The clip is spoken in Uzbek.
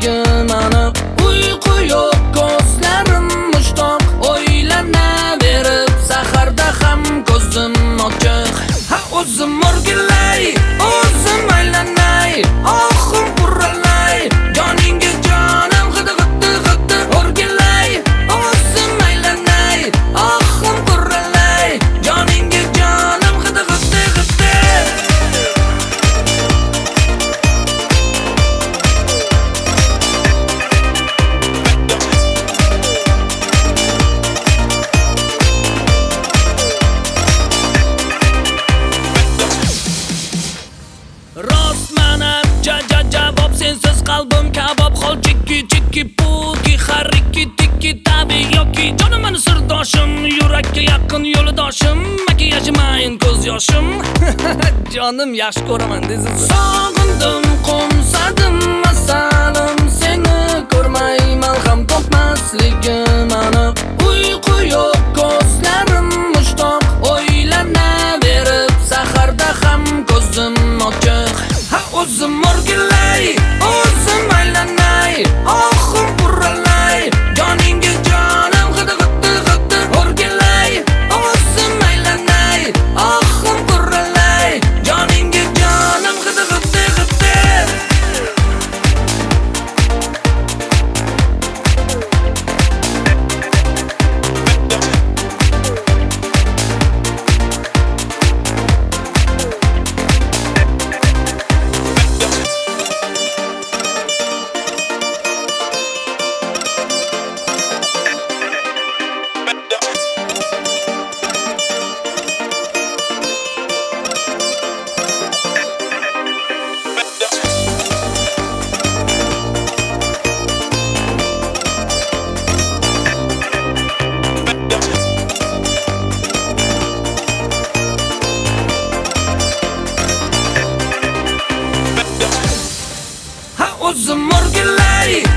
emasligim aniq. Uyqu yo'q, ko'zlarim mushtoq, o'ylanaverib saharda ham ko'zim ochiq. Ha o'zim o'rgilay, o'zim aylanay, oxim qurralay, joningga jonim g'idi o'rgilay, o'zim aylanay, oxim qurralay, joningga jonim g'idi rost mana javob sensiz qalbim kabob hol chikki puki hariki tikki tabi yoki jonim mani sirdoshim yurakka yaqin yo'ldoshim makiyajmayin ko'z yoshim jonim yaxshi ko'raman desiz sog'indim qo'msadim masalim seni ko'rmay malham topmasligim aniq uyqu yo'q ko'zlarim mushtoq o'ylanaverib saharda ham ko'zim ochiq ha o'zim o'rgilay o'zim aylanay oxim qurralay joningga jonim g'idi o'rgilay o'zim aylanay oxim qurralay joningga jonim g'idi o'zim o'rgilay